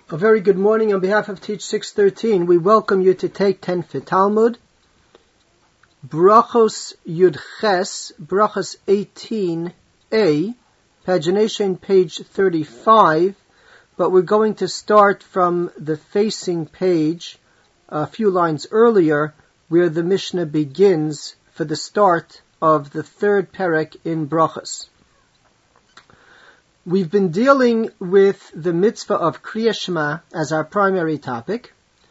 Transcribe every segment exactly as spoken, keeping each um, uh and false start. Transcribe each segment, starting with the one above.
A very good morning on behalf of Teach six thirteen. We welcome you to take ten for Talmud. Brachos Yud Ches, Brachos eighteen A, pagination page thirty-five, but we're going to start from the facing page a few lines earlier, where the Mishnah begins for the start of the third perek in Brachos. We've been dealing with the mitzvah of Kriya Shema as our primary topic,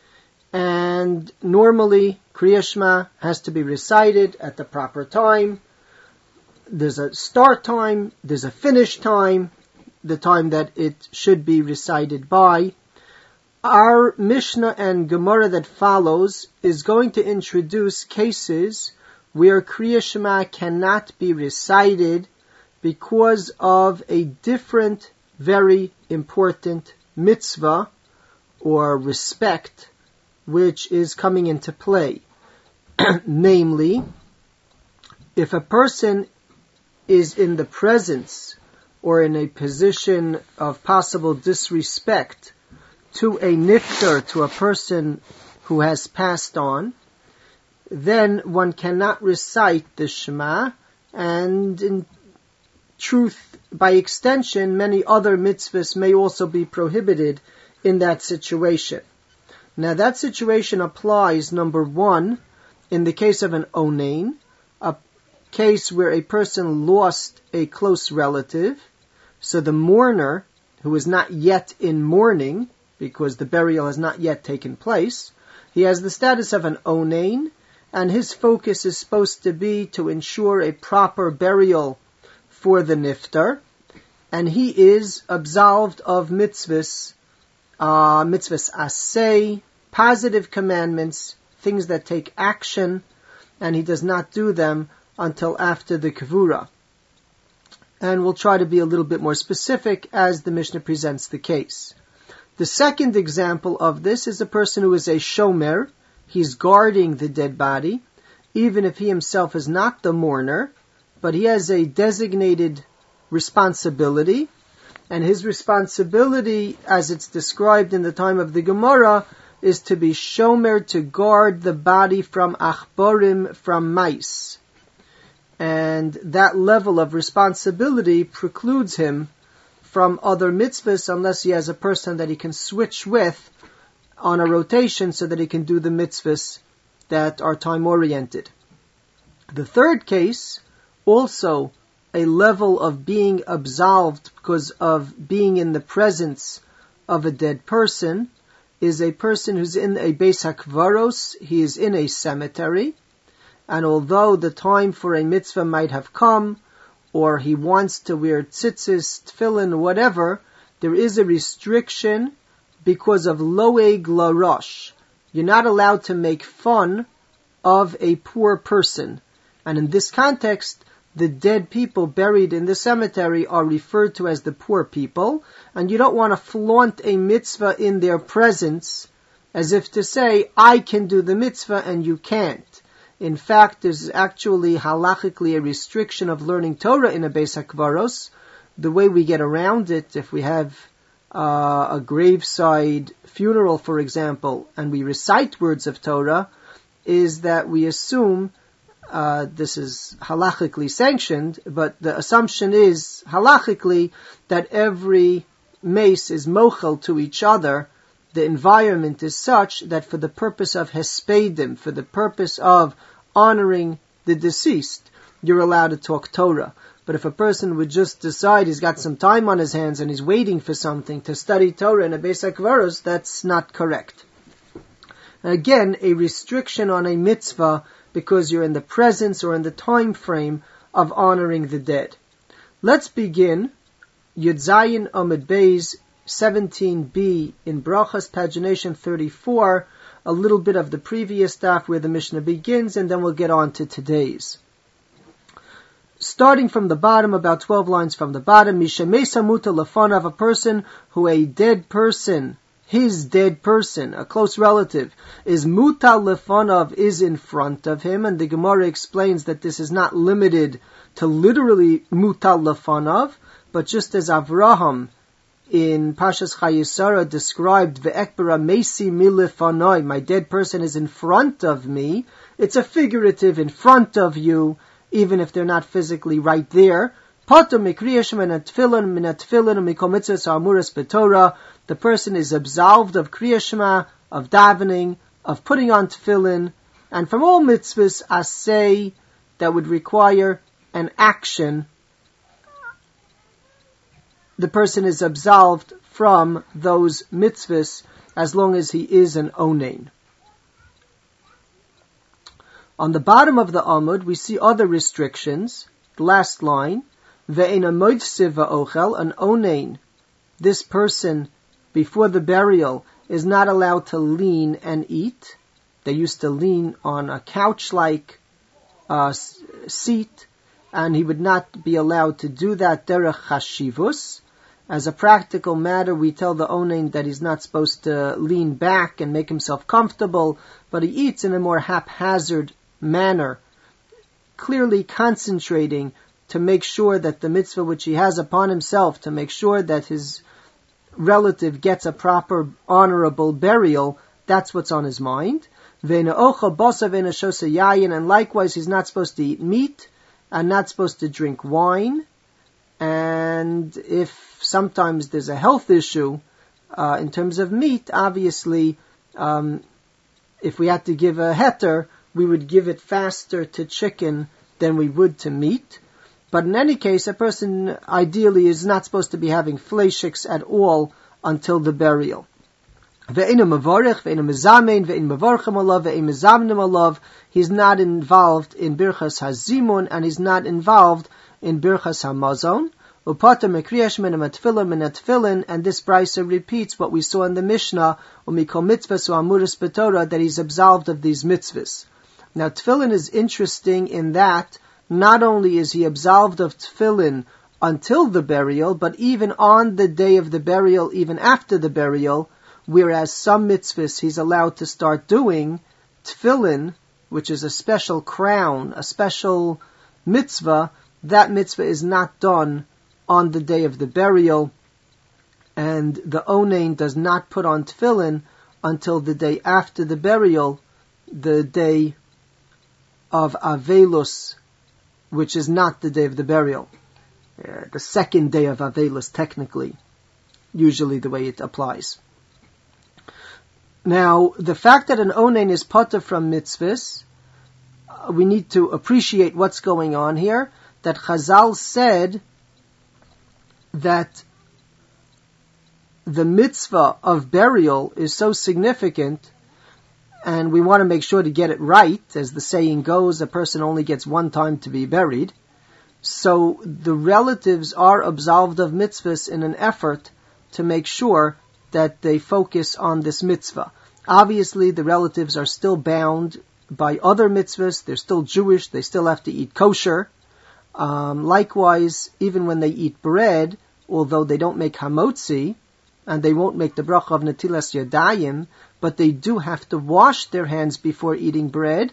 and normally Kriya Shema has to be recited at the proper time. There's a start time, there's a finish time, the time that it should be recited by. Our Mishnah and Gemara that follows is going to introduce cases where Kriya Shema cannot be recited because of a different, very important mitzvah or respect which is coming into play. Namely, if a person is in the presence or in a position of possible disrespect to a nifter, to a person who has passed on, then one cannot recite the Shema, and in truth, by extension, many other mitzvahs may also be prohibited in that situation. Now that situation applies, number one, in the case of an onain, a case where a person lost a close relative, so the mourner, who is not yet in mourning, because the burial has not yet taken place, he has the status of an onain, and his focus is supposed to be to ensure a proper burial for the niftar, and he is absolved of mitzvahs, uh, mitzvahs asay, positive commandments, things that take action, and he does not do them until after the kavura. And we'll try to be a little bit more specific as the Mishnah presents the case. The second example of this is a person who is a shomer. He's guarding the dead body, even if he himself is not the mourner, but he has a designated responsibility, and his responsibility, as it's described in the time of the Gemara, is to be shomer, to guard the body from achborim, from mice. And that level of responsibility precludes him from other mitzvahs unless he has a person that he can switch with on a rotation so that he can do the mitzvahs that are time-oriented. The third case, also a level of being absolved because of being in the presence of a dead person, is a person who's in a Beis HaKvaros, he is in a cemetery, and although the time for a mitzvah might have come, or he wants to wear tzitzis, tefillin, whatever, there is a restriction because of loeg larosh. You're not allowed to make fun of a poor person. And in this context, the dead people buried in the cemetery are referred to as the poor people, and you don't want to flaunt a mitzvah in their presence as if to say, I can do the mitzvah and you can't. In fact, there's actually halachically a restriction of learning Torah in a Beis HaKvaros. The way we get around it, if we have uh, a graveside funeral, for example, and we recite words of Torah, is that we assume Uh, this is halachically sanctioned, but the assumption is halachically that every mace is mochel to each other. The environment is such that for the purpose of hespedim, for the purpose of honoring the deceased, you're allowed to talk Torah. But if a person would just decide he's got some time on his hands and he's waiting for something to study Torah in a Beis HaKvaros, that's not correct. Again, a restriction on a mitzvah because you're in the presence or in the time frame of honoring the dead. Let's begin Yud Zayin Amud Beis seventeen b in Brachos, pagination thirty-four, a little bit of the previous daf where the Mishnah begins, and then we'll get on to today's. Starting from the bottom, about twelve lines from the bottom, Mishamesa Muta Lafanav, a person who a dead person, his dead person, a close relative, is muta lefanav, is in front of him, and the Gemara explains that this is not limited to literally muta lefanav, but just as Avraham in Pashas Chayesara described Ve'ekbera Mesi Milefanoi, my dead person is in front of me. It's a figurative in front of you, even if they're not physically right there. The person is absolved of Kriya Shema, of davening, of putting on tefillin, and from all mitzvahs asay that would require an action. The person is absolved from those mitzvahs as long as he is an onein. On the bottom of the Amud, we see other restrictions. The last line, Ve'ena moitziv va'ochel, an onein. This person, before the burial, is not allowed to lean and eat. They used to lean on a couch-like uh, seat, and he would not be allowed to do that derech chashivus. As a practical matter, we tell the onein that he's not supposed to lean back and make himself comfortable, but he eats in a more haphazard manner, clearly concentrating to make sure that the mitzvah which he has upon himself, to make sure that his relative gets a proper, honorable burial, that's what's on his mind. And likewise, he's not supposed to eat meat, and not supposed to drink wine. And if sometimes there's a health issue uh, in terms of meat, obviously, um, if we had to give a heter, we would give it faster to chicken than we would to meat. But in any case, a person ideally is not supposed to be having fleishiks at all until the burial. He's not involved in birchas hazimun, and he's not involved in birchas hamazon. And this brisa repeats what we saw in the Mishnah, that he's absolved of these mitzvahs. Now, tefillin is interesting in that not only is he absolved of tefillin until the burial, but even on the day of the burial, even after the burial, whereas some mitzvahs he's allowed to start doing, tefillin, which is a special crown, a special mitzvah, that mitzvah is not done on the day of the burial, and the onein does not put on tefillin until the day after the burial, the day of Avelus, which is not the day of the burial. Uh, the second day of Avelus, technically, usually the way it applies. Now, the fact that an onein is patur from mitzvahs, uh, we need to appreciate what's going on here, that Chazal said that the mitzvah of burial is so significant, and we want to make sure to get it right. As the saying goes, a person only gets one time to be buried. So the relatives are absolved of mitzvahs in an effort to make sure that they focus on this mitzvah. Obviously, the relatives are still bound by other mitzvahs. They're still Jewish. They still have to eat kosher. Um, likewise, even when they eat bread, although they don't make hamotzi, and they won't make the bracha of netilas yadayim, but they do have to wash their hands before eating bread,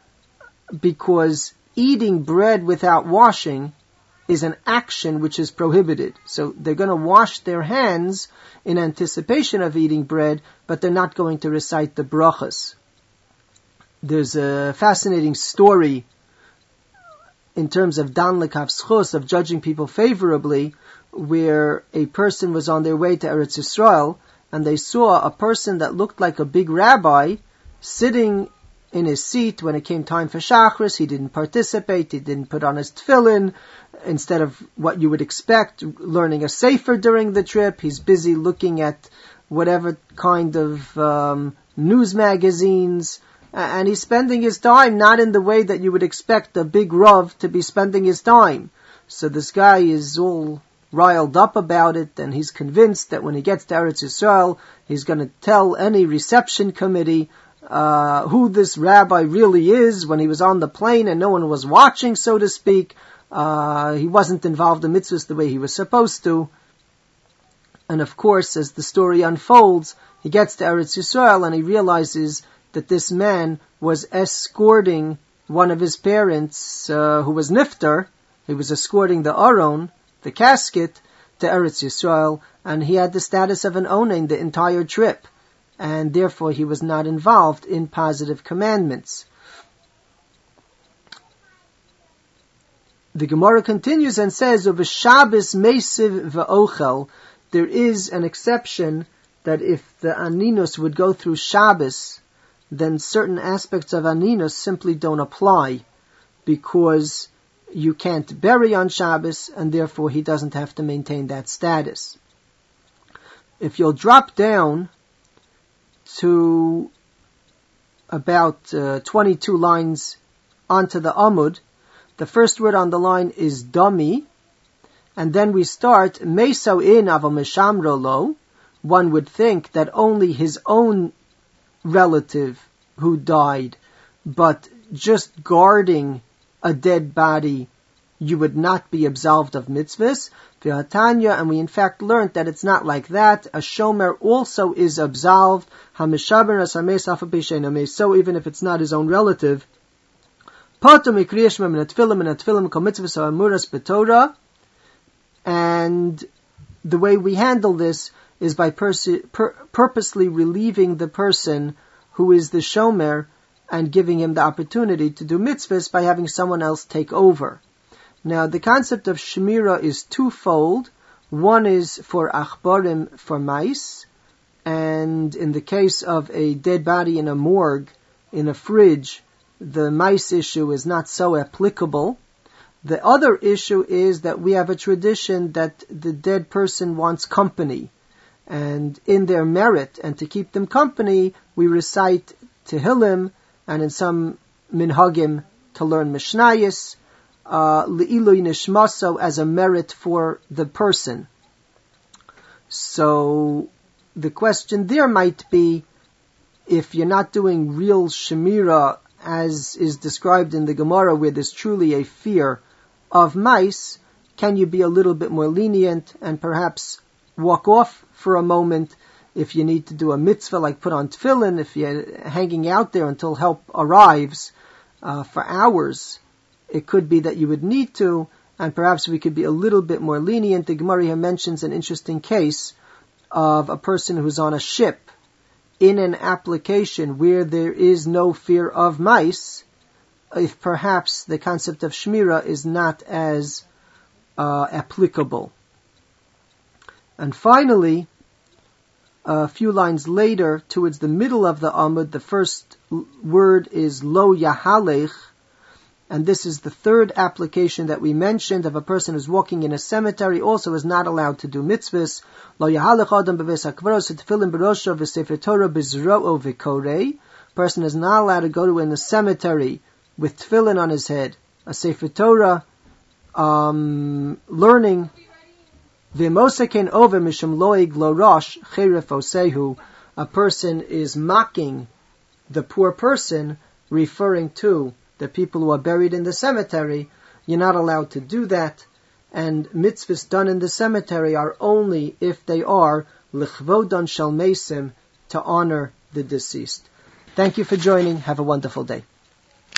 because eating bread without washing is an action which is prohibited. So they're going to wash their hands in anticipation of eating bread, but they're not going to recite the brachas. There's a fascinating story in terms of dan lekav schus, of judging people favorably, where a person was on their way to Eretz Yisrael, and they saw a person that looked like a big rabbi sitting in his seat when it came time for Shachris. He didn't participate, he didn't put on his tefillin. Instead of what you would expect, learning a sefer during the trip, he's busy looking at whatever kind of um, news magazines, and he's spending his time not in the way that you would expect a big Rav to be spending his time. So this guy is all riled up about it, and he's convinced that when he gets to Eretz Yisrael, he's going to tell any reception committee uh, who this rabbi really is. When he was on the plane and no one was watching, so to speak, uh, he wasn't involved in mitzvahs the way he was supposed to. And of course, as the story unfolds, he gets to Eretz Yisrael and he realizes that this man was escorting one of his parents uh, who was niftar. He was escorting the aron, the casket, to Eretz Yisrael, and he had the status of an onen the entire trip, and therefore he was not involved in positive commandments. The Gemara continues and says, "Of Shabbos meisiv v'ochel," there is an exception that if the aninus would go through Shabbos, then certain aspects of aninus simply don't apply, because you can't bury on Shabbos, and therefore he doesn't have to maintain that status. If you'll drop down to about uh, twenty-two lines onto the Amud, the first word on the line is Dami, and then we start Meso in Avameshamro lo. One would think that only his own relative who died, but just guarding a dead body, you would not be absolved of mitzvahs. V'hatanya, and we in fact learned that it's not like that. A shomer also is absolved. Hamishaber asames afabishename. So even if it's not his own relative, patum ikriyashma min atfilim min atfilim kol mitzvahs amuras b'torah. And the way we handle this is by pers- pur- purposely relieving the person who is the shomer and giving him the opportunity to do mitzvahs by having someone else take over. Now, the concept of shemira is twofold. One is for achbarim, for mice, and in the case of a dead body in a morgue, in a fridge, the mice issue is not so applicable. The other issue is that we have a tradition that the dead person wants company, and in their merit, and to keep them company, we recite Tehillim, and in some minhagim to learn Mishnayos, Le'ilui nishmaso, as a merit for the person. So the question there might be, if you're not doing real shemira, as is described in the Gemara, where there's truly a fear of mice, can you be a little bit more lenient and perhaps walk off for a moment if you need to do a mitzvah, like put on tefillin, if you're hanging out there until help arrives uh, for hours, it could be that you would need to, and perhaps we could be a little bit more lenient. The Gemara here mentions an interesting case of a person who's on a ship in an application where there is no fear of mice, if perhaps the concept of shmira is not as uh, applicable. And finally, a few lines later, towards the middle of the Amud, the first word is lo yahalech, and this is the third application that we mentioned of a person who's walking in a cemetery, also is not allowed to do mitzvahs. Lo yahalech adam beves hakvaros tefillin berosho v'sefer Torah bizro'o v'korei. Person is not allowed to go to in the cemetery with tefillin on his head, a sefer Torah, um, learning. V'mosaken over mishum loig lo rosh cheref osehu. A person is mocking the poor person, referring to the people who are buried in the cemetery. You're not allowed to do that, and mitzvahs done in the cemetery are only if they are lichvodan shel mesim, to honor the deceased. Thank you for joining. Have a wonderful day.